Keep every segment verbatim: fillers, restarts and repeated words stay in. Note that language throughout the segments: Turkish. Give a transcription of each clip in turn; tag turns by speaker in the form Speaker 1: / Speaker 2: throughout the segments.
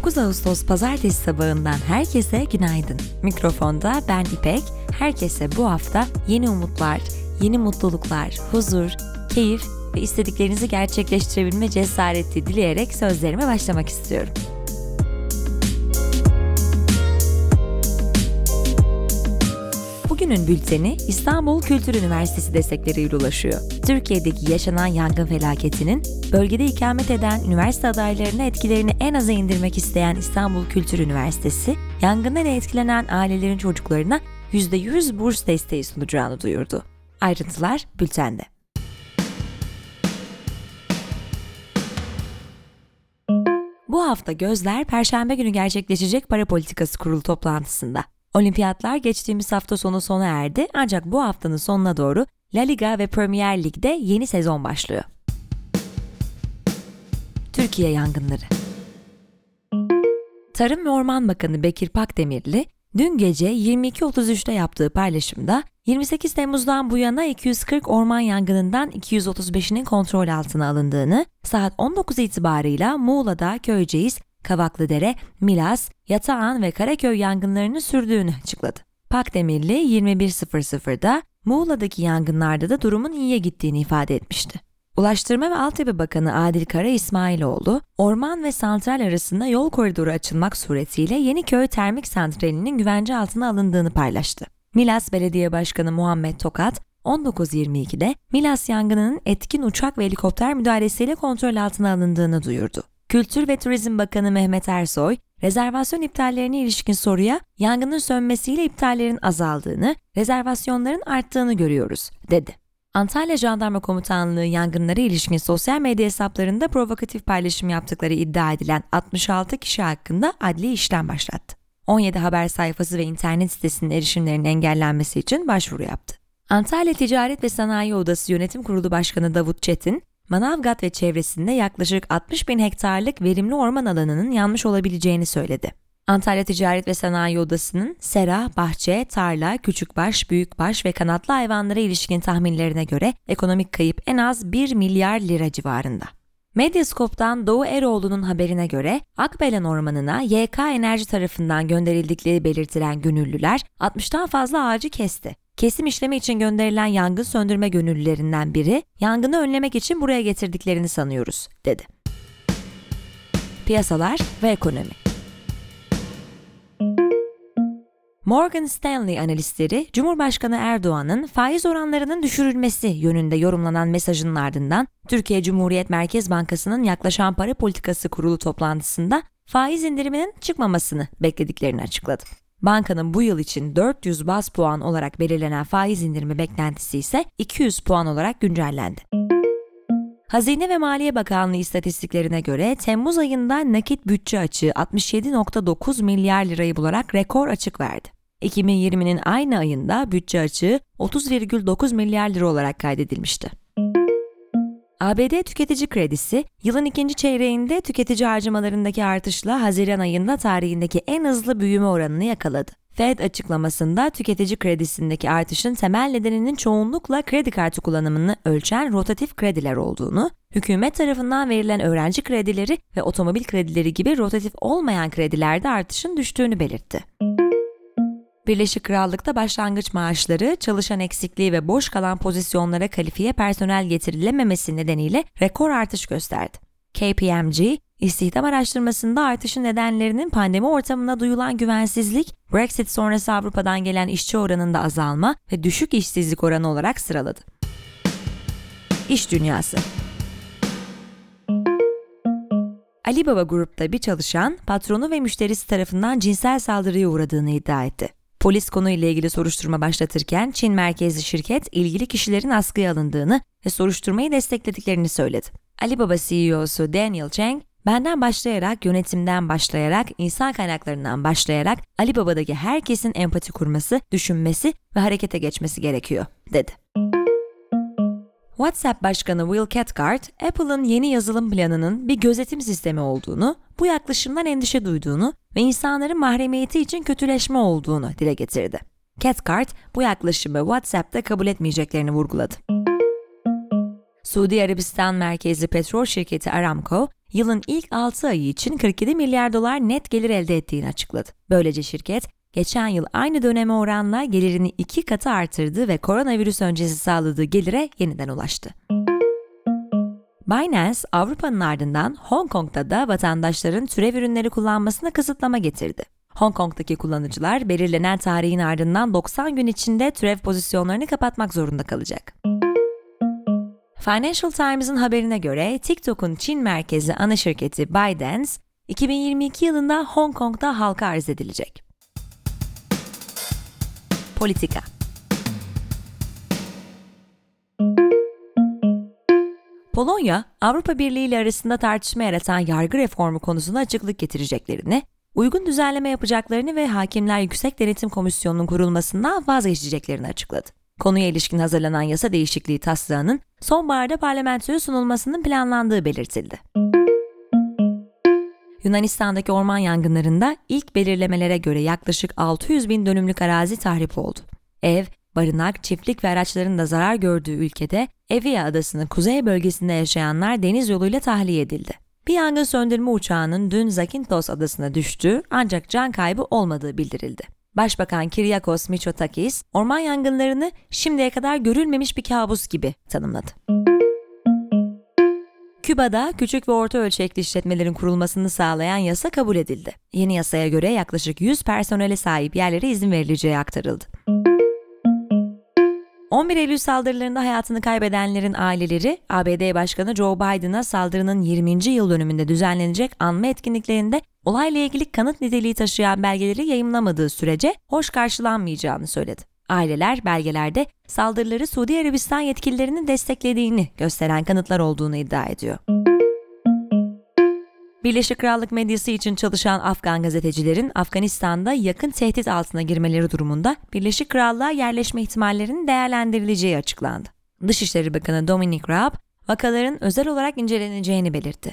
Speaker 1: dokuz Ağustos Pazartesi sabahından herkese günaydın. Mikrofonda ben İpek. Herkese bu hafta yeni umutlar, yeni mutluluklar, huzur, keyif ve istediklerinizi gerçekleştirebilme cesareti dileyerek sözlerime başlamak istiyorum. Bugünün bülteni İstanbul Kültür Üniversitesi destekleriyle ulaşıyor. Türkiye'deki yaşanan yangın felaketinin bölgede ikamet eden üniversite adaylarına etkilerini en aza indirmek isteyen İstanbul Kültür Üniversitesi, yangından etkilenen ailelerin çocuklarına yüzde yüz burs desteği sunacağını duyurdu. Ayrıntılar bültende. Bu hafta gözler Perşembe günü gerçekleşecek Para Politikası Kurulu toplantısında. Olimpiyatlar geçtiğimiz hafta sonu sona erdi ancak bu haftanın sonuna doğru La Liga ve Premier Lig'de yeni sezon başlıyor. Türkiye yangınları. Tarım ve Orman Bakanı Bekir Pakdemirli, dün gece yirmi iki otuz üçte yaptığı paylaşımda yirmi sekiz Temmuz'dan bu yana iki yüz kırk orman yangınından iki yüz otuz beşinin kontrol altına alındığını, saat on dokuz itibarıyla Muğla'da Köyceğiz, Kavaklıdere, Milas, Yatağan ve Karaköy yangınlarının sürdüğünü açıkladı. Pakdemirli yirmi bir sıfır sıfırda Muğla'daki yangınlarda da durumun iyiye gittiğini ifade etmişti. Ulaştırma ve Altyapı Bakanı Adil Kara İsmailoğlu, orman ve santral arasında yol koridoru açılmak suretiyle Yeniköy Termik Santrali'nin güvence altına alındığını paylaştı. Milas Belediye Başkanı Muhammed Tokat, on dokuz yirmi ikide Milas yangınının etkin uçak ve helikopter müdahalesiyle kontrol altına alındığını duyurdu. Kültür ve Turizm Bakanı Mehmet Ersoy, rezervasyon iptallerine ilişkin soruya yangının sönmesiyle iptallerin azaldığını, rezervasyonların arttığını görüyoruz, dedi. Antalya Jandarma Komutanlığı yangınlara ilişkin sosyal medya hesaplarında provokatif paylaşım yaptıkları iddia edilen altmış altı kişi hakkında adli işlem başlattı. on yedi Haber sayfası ve internet sitesinin erişimlerinin engellenmesi için başvuru yaptı. Antalya Ticaret ve Sanayi Odası Yönetim Kurulu Başkanı Davut Çetin, Manavgat ve çevresinde yaklaşık altmış bin hektarlık verimli orman alanının yanmış olabileceğini söyledi. Antalya Ticaret ve Sanayi Odası'nın sera, bahçe, tarla, küçükbaş, büyükbaş ve kanatlı hayvanlara ilişkin tahminlerine göre ekonomik kayıp en az bir milyar lira civarında. Medyascope'dan Doğu Eroğlu'nun haberine göre Akbelen Ormanı'na Y K Enerji tarafından gönderildikleri belirtilen gönüllüler altmıştan fazla ağacı kesti. Kesim işlemi için gönderilen yangın söndürme gönüllülerinden biri, yangını önlemek için buraya getirdiklerini sanıyoruz, dedi. Piyasalar ve ekonomi. Morgan Stanley analistleri, Cumhurbaşkanı Erdoğan'ın faiz oranlarının düşürülmesi yönünde yorumlanan mesajının ardından Türkiye Cumhuriyet Merkez Bankası'nın yaklaşan Para Politikası Kurulu toplantısında faiz indiriminin çıkmamasını beklediklerini açıkladı. Bankanın bu yıl için dört yüz baz puan olarak belirlenen faiz indirimi beklentisi ise iki yüz puan olarak güncellendi. Hazine ve Maliye Bakanlığı istatistiklerine göre Temmuz ayında nakit bütçe açığı altmış yedi virgül dokuz milyar lirayı bularak rekor açık verdi. iki bin yirminin aynı ayında bütçe açığı otuz virgül dokuz milyar lira olarak kaydedilmişti. A B D tüketici kredisi, yılın ikinci çeyreğinde tüketici harcamalarındaki artışla Haziran ayında tarihindeki en hızlı büyüme oranını yakaladı. Fed açıklamasında tüketici kredisindeki artışın temel nedeninin çoğunlukla kredi kartı kullanımını ölçen rotatif krediler olduğunu, hükümet tarafından verilen öğrenci kredileri ve otomobil kredileri gibi rotatif olmayan kredilerde artışın düştüğünü belirtti. Birleşik Krallık'ta başlangıç maaşları, çalışan eksikliği ve boş kalan pozisyonlara kalifiye personel getirilememesi nedeniyle rekor artış gösterdi. K P M G, istihdam araştırmasında artışın nedenlerinin pandemi ortamında duyulan güvensizlik, Brexit sonrası Avrupa'dan gelen işçi oranında azalma ve düşük işsizlik oranı olarak sıraladı. İş dünyası. Alibaba Group'ta bir çalışan, patronu ve müşterisi tarafından cinsel saldırıya uğradığını iddia etti. Polis konuyla ilgili soruşturma başlatırken Çin merkezli şirket ilgili kişilerin askıya alındığını ve soruşturmayı desteklediklerini söyledi. Alibaba C E O'su Daniel Cheng, "Benden başlayarak, yönetimden başlayarak, insan kaynaklarından başlayarak Alibaba'daki herkesin empati kurması, düşünmesi ve harekete geçmesi gerekiyor," dedi. WhatsApp Başkanı Will Cathcart, Apple'ın yeni yazılım planının bir gözetim sistemi olduğunu, bu yaklaşımdan endişe duyduğunu ve insanların mahremiyeti için kötüleşme olduğunu dile getirdi. Cathcart, bu yaklaşımı WhatsApp'ta kabul etmeyeceklerini vurguladı. Suudi Arabistan merkezli petrol şirketi Aramco, yılın ilk altı ayı için kırk yedi milyar dolar net gelir elde ettiğini açıkladı. Böylece şirket, geçen yıl aynı döneme oranla gelirini iki katı artırdı ve koronavirüs öncesi sağladığı gelire yeniden ulaştı. Binance, Avrupa'nın ardından Hong Kong'da da vatandaşların türev ürünleri kullanmasına kısıtlama getirdi. Hong Kong'daki kullanıcılar belirlenen tarihin ardından doksan gün içinde türev pozisyonlarını kapatmak zorunda kalacak. Financial Times'ın haberine göre TikTok'un Çin merkezli ana şirketi ByteDance, iki bin yirmi iki yılında Hong Kong'da halka arz edilecek. Politika. Polonya, Avrupa Birliği ile arasında tartışma yaratan yargı reformu konusunda açıklık getireceklerini, uygun düzenleme yapacaklarını ve Hakimler Yüksek Denetim Komisyonu'nun kurulmasından vazgeçeceklerini açıkladı. Konuya ilişkin hazırlanan yasa değişikliği taslağının sonbaharda parlamentoya sunulmasının planlandığı belirtildi. Yunanistan'daki orman yangınlarında ilk belirlemelere göre yaklaşık altı yüz bin dönümlük arazi tahrip oldu. Ev, barınak, çiftlik ve araçların da zarar gördüğü ülkede Evia adasının kuzey bölgesinde yaşayanlar deniz yoluyla tahliye edildi. Bir yangın söndürme uçağının dün Zakynthos adasına düştüğü ancak can kaybı olmadığı bildirildi. Başbakan Kyriakos Mitsotakis, orman yangınlarını şimdiye kadar görülmemiş bir kabus gibi tanımladı. Küba'da küçük ve orta ölçekli işletmelerin kurulmasını sağlayan yasa kabul edildi. Yeni yasaya göre yaklaşık yüz personele sahip yerlere izin verileceği aktarıldı. on bir Eylül saldırılarında hayatını kaybedenlerin aileleri, A B D Başkanı Joe Biden'a saldırının yirminci yıl dönümünde düzenlenecek anma etkinliklerinde olayla ilgili kanıt niteliği taşıyan belgeleri yayımlamadığı sürece hoş karşılanmayacağını söyledi. Aileler belgelerde saldırıları Suudi Arabistan yetkililerinin desteklediğini gösteren kanıtlar olduğunu iddia ediyor. Birleşik Krallık medyası için çalışan Afgan gazetecilerin Afganistan'da yakın tehdit altına girmeleri durumunda Birleşik Krallığa yerleşme ihtimallerinin değerlendirileceği açıklandı. Dışişleri Bakanı Dominic Raab, vakaların özel olarak inceleneceğini belirtti.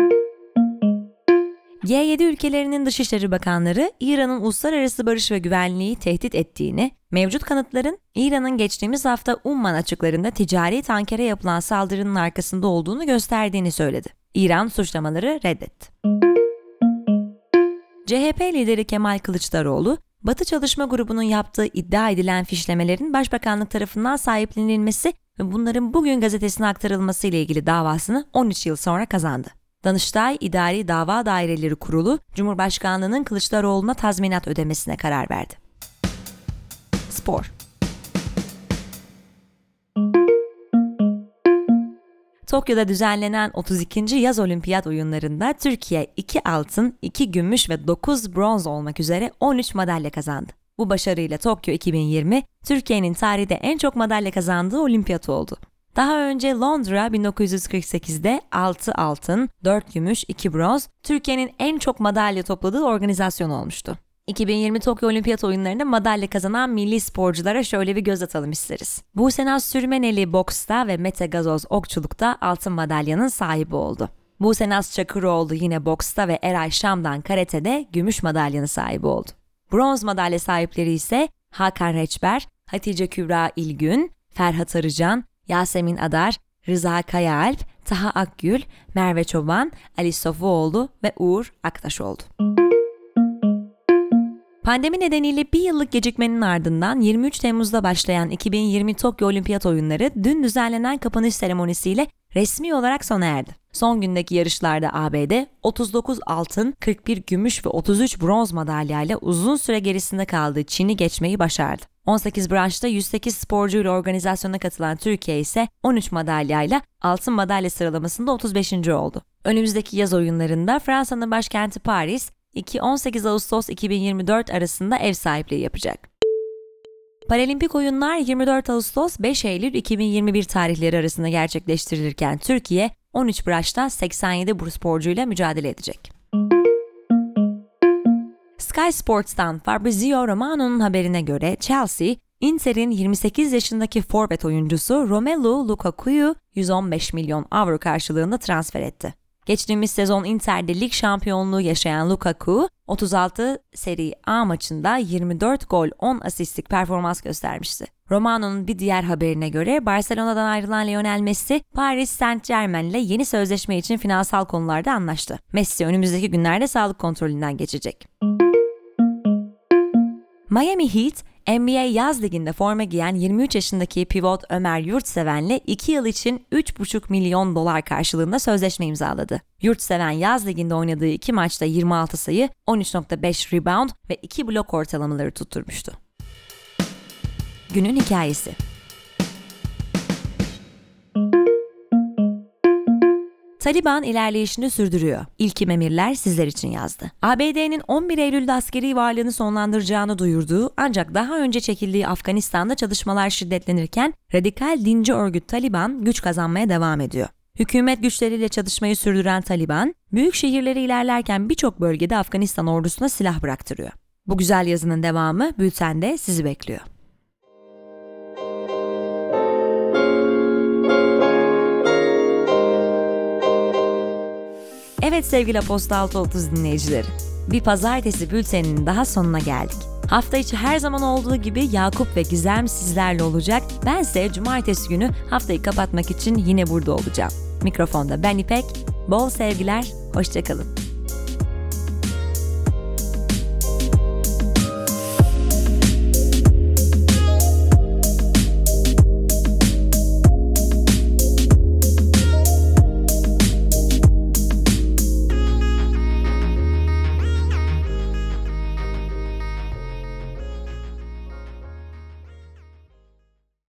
Speaker 1: G yedi ülkelerinin Dışişleri Bakanları, İran'ın uluslararası barış ve güvenliği tehdit ettiğini, mevcut kanıtların İran'ın geçtiğimiz hafta Umman açıklarında ticari tankere yapılan saldırının arkasında olduğunu gösterdiğini söyledi. İran suçlamaları reddetti. C H P lideri Kemal Kılıçdaroğlu, Batı Çalışma Grubu'nun yaptığı iddia edilen fişlemelerin Başbakanlık tarafından sahiplenilmesi ve bunların bugün gazetesine aktarılması ile ilgili davasını on üç yıl sonra kazandı. Danıştay İdari Dava Daireleri Kurulu, Cumhurbaşkanlığının Kılıçdaroğlu'na tazminat ödemesine karar verdi. Spor. Tokyo'da düzenlenen otuz ikinci Yaz Olimpiyat Oyunları'nda Türkiye iki altın, iki gümüş ve dokuz bronz olmak üzere on üç madalya kazandı. Bu başarıyla Tokyo iki bin yirmi, Türkiye'nin tarihte en çok madalya kazandığı olimpiyat oldu. Daha önce Londra bin dokuz yüz kırk sekizde altı altın, dört gümüş, iki bronz, Türkiye'nin en çok madalya topladığı organizasyon olmuştu. iki bin yirmi Tokyo Olimpiyat Oyunları'nda madalya kazanan milli sporculara şöyle bir göz atalım isteriz. Buse Naz Sürmeneli boksta ve Mete Gazoz okçulukta altın madalyanın sahibi oldu. Buse Naz Çakıroğlu yine boksta ve Eray Şam'dan karatede gümüş madalyanın sahibi oldu. Bronz madalya sahipleri ise Hakan Reçber, Hatice Kübra İlgün, Ferhat Arıcan, Yasemin Adar, Rıza Kayaalp, Taha Akgül, Merve Çoban, Ali Sofuoğlu ve Uğur Aktaş oldu. Pandemi nedeniyle bir yıllık gecikmenin ardından yirmi üç Temmuz'da başlayan iki bin yirmi Tokyo Olimpiyat Oyunları dün düzenlenen kapanış seremonisiyle resmi olarak sona erdi. Son gündeki yarışlarda A B D otuz dokuz altın, kırk bir gümüş ve otuz üç bronz madalyayla uzun süre gerisinde kaldığı Çin'i geçmeyi başardı. on sekiz branşta yüz sekiz sporcuyla organizasyona katılan Türkiye ise on üç madalyayla altın madalya sıralamasında otuz beşinci oldu. Önümüzdeki yaz oyunlarında Fransa'nın başkenti Paris, iki on sekiz Ağustos iki bin yirmi dört arasında ev sahipliği yapacak. Paralimpik oyunlar yirmi dört Ağustos beş Eylül iki bin yirmi bir tarihleri arasında gerçekleştirilirken Türkiye on üç branşta seksen yedi sporcuyla mücadele edecek. Sky Sports'tan Fabrizio Romano'nun haberine göre Chelsea, Inter'in yirmi sekiz yaşındaki forvet oyuncusu Romelu Lukaku'yu yüz on beş milyon avro karşılığında transfer etti. Geçtiğimiz sezon Inter'de lig şampiyonluğu yaşayan Lukaku, otuz altı Serie A maçında yirmi dört gol on asistlik performans göstermişti. Romano'nun bir diğer haberine göre Barcelona'dan ayrılan Lionel Messi, Paris Saint-Germain ile yeni sözleşme için finansal konularda anlaştı. Messi önümüzdeki günlerde sağlık kontrolünden geçecek. Miami Heat, N B A Yaz Ligi'nde forma giyen yirmi üç yaşındaki pivot Ömer Yurtseven'le iki yıl için üç buçuk milyon dolar karşılığında sözleşme imzaladı. Yurtseven Yaz Ligi'nde oynadığı iki maçta yirmi altı sayı, on üç nokta beş rebound ve iki blok ortalamaları tutturmuştu. Günün hikayesi. Taliban ilerleyişini sürdürüyor. İlkim emirler sizler için yazdı. A B D'nin on bir Eylül'de askeri varlığını sonlandıracağını duyurduğu ancak daha önce çekildiği Afganistan'da çalışmalar şiddetlenirken radikal dinci örgüt Taliban güç kazanmaya devam ediyor. Hükümet güçleriyle çatışmayı sürdüren Taliban, büyük şehirleri ilerlerken birçok bölgede Afganistan ordusuna silah bıraktırıyor. Bu güzel yazının devamı bültende sizi bekliyor. Evet sevgili Aposta altı otuz dinleyicileri, bir pazartesi bülteninin daha sonuna geldik. Hafta içi her zaman olduğu gibi Yakup ve Gizem sizlerle olacak. Bense cumartesi günü haftayı kapatmak için yine burada olacağım. Mikrofonda ben İpek, bol sevgiler, hoşça kalın.